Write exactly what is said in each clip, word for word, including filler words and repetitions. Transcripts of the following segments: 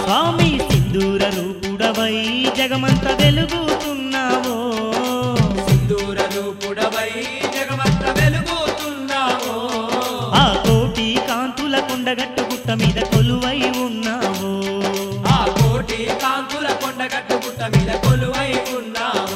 స్వామి సింధూర రూపుడవై జగమంత వెలుగుతున్నావో సింధూర రూపుడవై జగమంత వెలుగుతున్నావో ఆ కోటి కాంతుల కొండగట్టు గుట్ట మీద కొలువై ఉన్నావో ఆ కోటి కాంతుల కొండగట్టు గుట్ట మీద కొలువై ఉన్నావో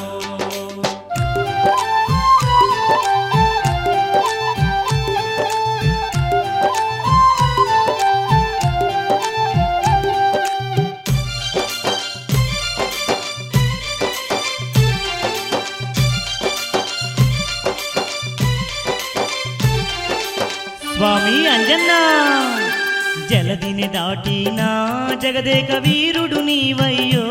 స్వామి అంజన్నా జలదిని దాటినా జగదేక వీరుడు నీవయ్యో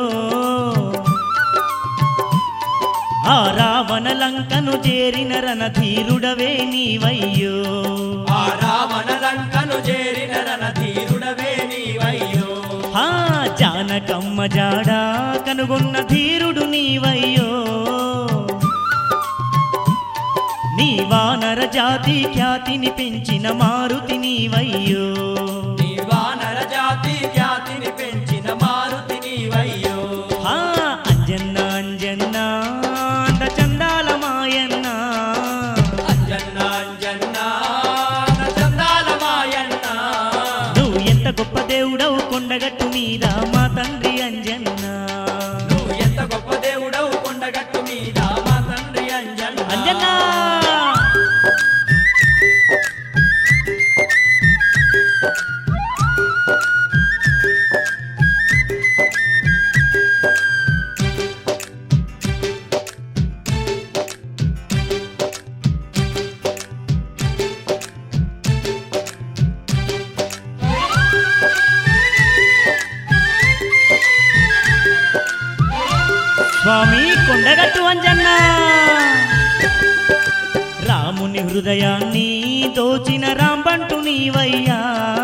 ఆ రావణ లంకను చేరిన రణధీరుడవే నీవయ్యో ఆ రావణ లంకను చేరిన రణధీరుడవే నీవయ్యో ఆ జానకమ్మ జాడా కనుగొన్న ధీరుడు నీవయ్యో నీ వానర జాతి ఖ్యాతిని పెంచిన మారుతి నీవయ్యో నీ వానర జాతి ఖ్యాతిని పెంచిన మారుతి నీవయ్యో ఆ అంజన్న అంజన్న అంద చందాల మాయన్న అంజన్న అంజన్న చందాల మాయన్న నువ్వు ఎంత గొప్ప దేవుడవు కొండగట్టు మీద మా తండ్రి అంజన్న నువ్వు ఎంత గొప్ప దేవుడవు కొండగట్టు మీద మా తండ్రి అంజన్న అంజన్న స్వామి కొండగట్టు అంజన్న రాముని హృదయాన్ని దోచిన రాంబంటు నీవయ్యా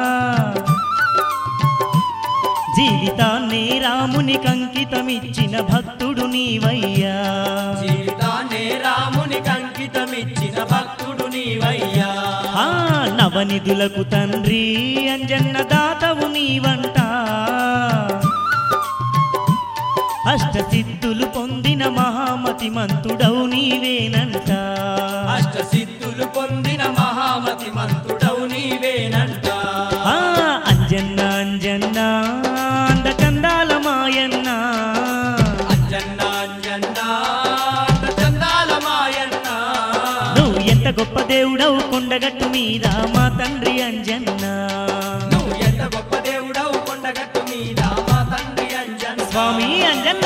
జీవితాన్ని రాముని కంకితమిచ్చిన భక్తుడు నీవయ్యా జీవితాన్ని రాముని కంకితమిచ్చిన భక్తుడు నీవయ్యా ఆ నవనిధులకు తండ్రి అంజన్న దాతవు నీవంట అష్టసిద్ధులు పొందిన మహామతి మంతుడవు నీవేనంట అష్ట సిద్ధులు పొందిన మహామతి మంతుడవు నీవేనంట ఆ అంజన్న అంజన్న అంద చందాల మాయన్న అంజన్న అంజన్న చందాల మాయన్న నువ్వు ఎంత గొప్ప దేవుడవు కొండగట్టు మీద మా తండ్రి అంజన్న నువ్వు ఎంత గొప్ప దేవుడవు కొండగట్టు మీద మా తండ్రి అంజన్న స్వామి అంజన్న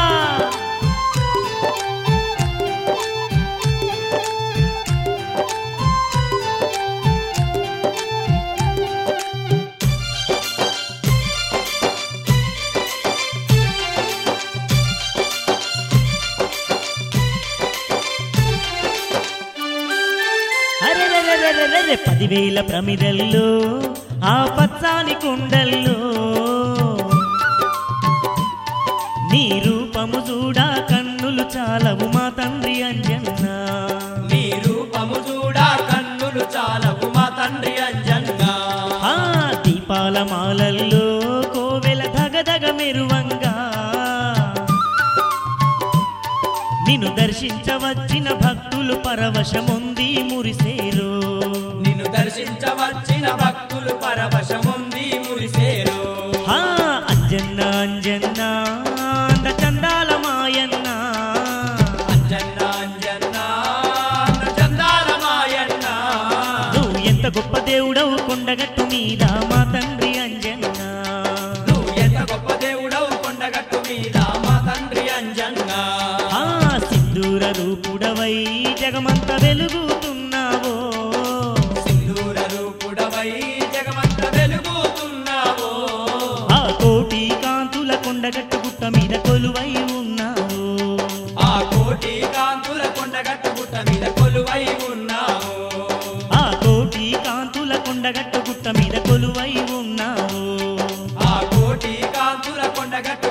అరెరెరెరెరెరె పదివేల ప్రమిదల్లో ఆ పచ్చాని కుండల్లో నీ రూపము చూడా కన్నులు చాలవు మా తండ్రి అంజన్న నీ రూపము చూడా కన్నులు చాలవు మా తండ్రి అంజన్న ఆ దీపాల మాలల్లో కోవెల ధగధగ మెరువంగా నిన్ను దర్శించవచ్చిన భక్తులు పరవశముంది మురిసేరు నిన్ను దర్శించవచ్చిన భక్తులు పరవశముంది మురిసేరు ఆ అంజన్న అంజన్న అంద చందాల మాయన్న అంజన్న అంజన్న చందాల మాయన్న నువ్వు ఎంత గొప్ప దేవుడవు కొండగట్టు మీద మా తండ్రి అంజన్న నువ్వు ఎంత గొప్ప దేవుడవు కొండగట్టు మీద మా తండ్రి అంజన్న ఆ సింధూర రూపుడవై జగమంత వెలుగుతున్నావో సింధూర రూపుడవై జగమంత వెలుగుతున్నావో ఆ కోటి కాంతుల కొండగట్టు గుట్ట మీద కొలువై ఉన్నావు ఆ కోటి కాంతుల కొండగట్టు గుట్ట మీద కొలువై ఉన్నావు ఆ కోటి కాంతుల కొండగట్టు గుట్ట మీద కొలువై ఉన్నావు ఆ కోటి కాంతుల కొండగట్టు